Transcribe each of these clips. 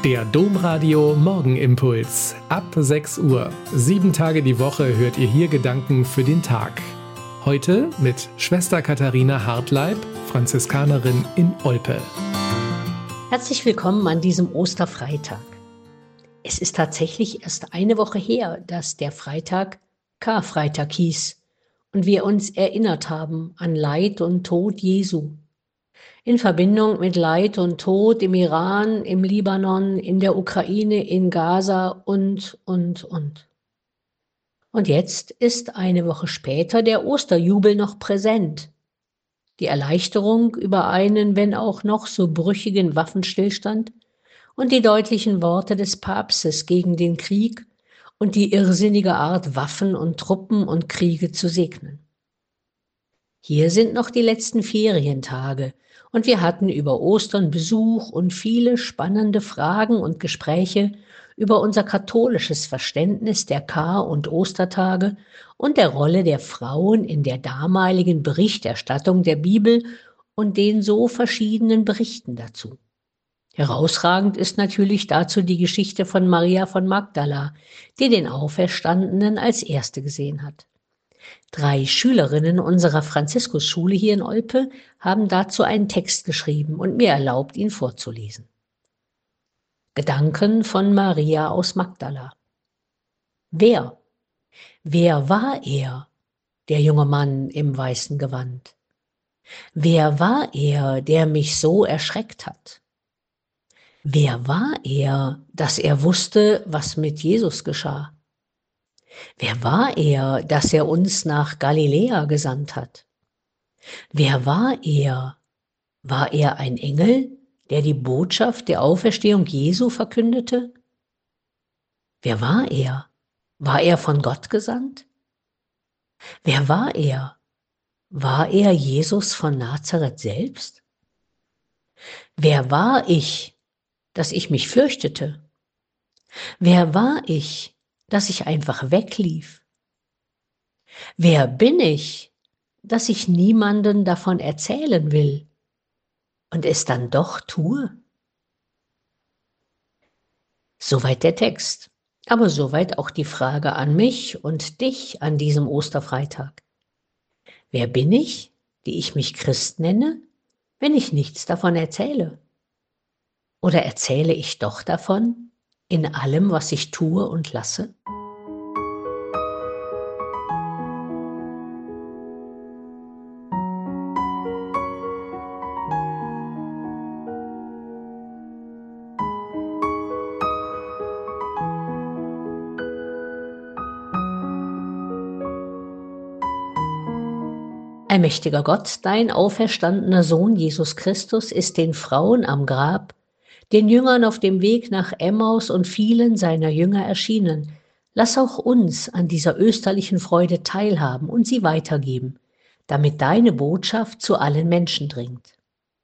Der Domradio Morgenimpuls. Ab 6 Uhr. 7 Tage die Woche hört ihr hier Gedanken für den Tag. Heute mit Schwester Katharina Hartleib, Franziskanerin in Olpe. Herzlich willkommen an diesem Osterfreitag. Es ist tatsächlich erst eine Woche her, dass der Freitag Karfreitag hieß und wir uns erinnert haben an Leid und Tod Jesu. In Verbindung mit Leid und Tod im Iran, im Libanon, in der Ukraine, in Gaza und. Und jetzt ist eine Woche später der Osterjubel noch präsent. Die Erleichterung über einen, wenn auch noch so brüchigen Waffenstillstand und die deutlichen Worte des Papstes gegen den Krieg und die irrsinnige Art, Waffen und Truppen und Kriege zu segnen. Hier sind noch die letzten Ferientage und wir hatten über Ostern Besuch und viele spannende Fragen und Gespräche über unser katholisches Verständnis der Kar- und Ostertage und der Rolle der Frauen in der damaligen Berichterstattung der Bibel und den so verschiedenen Berichten dazu. Herausragend ist natürlich dazu die Geschichte von Maria von Magdala, die den Auferstandenen als erste gesehen hat. 3 Schülerinnen unserer Franziskusschule hier in Olpe haben dazu einen Text geschrieben und mir erlaubt, ihn vorzulesen. Gedanken von Maria aus Magdala. Wer war er, der junge Mann im weißen Gewand? Wer war er, der mich so erschreckt hat? Wer war er, dass er wusste, was mit Jesus geschah? Wer war er, dass er uns nach Galiläa gesandt hat? Wer war er? War er ein Engel, der die Botschaft der Auferstehung Jesu verkündete? Wer war er? War er von Gott gesandt? Wer war er? War er Jesus von Nazareth selbst? Wer war ich, dass ich mich fürchtete? Wer war ich, dass ich einfach weglief? Wer bin ich, dass ich niemanden davon erzählen will und es dann doch tue? Soweit der Text, aber soweit auch die Frage an mich und dich an diesem Osterfreitag. Wer bin ich, die ich mich Christ nenne, wenn ich nichts davon erzähle? Oder erzähle ich doch davon in allem, was ich tue und lasse? Allmächtiger Gott, dein auferstandener Sohn Jesus Christus ist den Frauen am Grab, den Jüngern auf dem Weg nach Emmaus und vielen seiner Jünger erschienen. Lass auch uns an dieser österlichen Freude teilhaben und sie weitergeben, damit deine Botschaft zu allen Menschen dringt.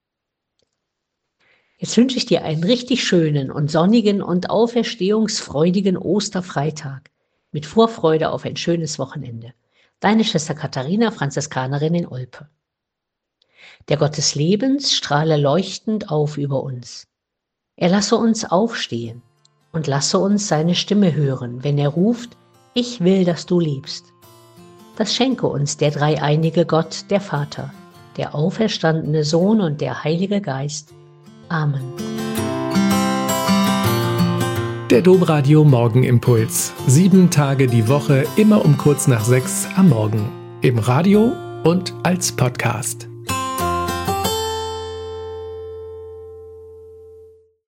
Jetzt wünsche ich dir einen richtig schönen und sonnigen und auferstehungsfreudigen Osterfreitag mit Vorfreude auf ein schönes Wochenende. Deine Schwester Katharina, Franziskanerin in Olpe. Der Gott des Lebens strahle leuchtend auf über uns. Er lasse uns aufstehen und lasse uns seine Stimme hören, wenn er ruft, ich will, dass du liebst. Das schenke uns der dreieinige Gott, der Vater, der auferstandene Sohn und der Heilige Geist. Amen. Der Domradio Morgenimpuls. 7 Tage die Woche, immer um kurz nach 6 am Morgen. Im Radio und als Podcast.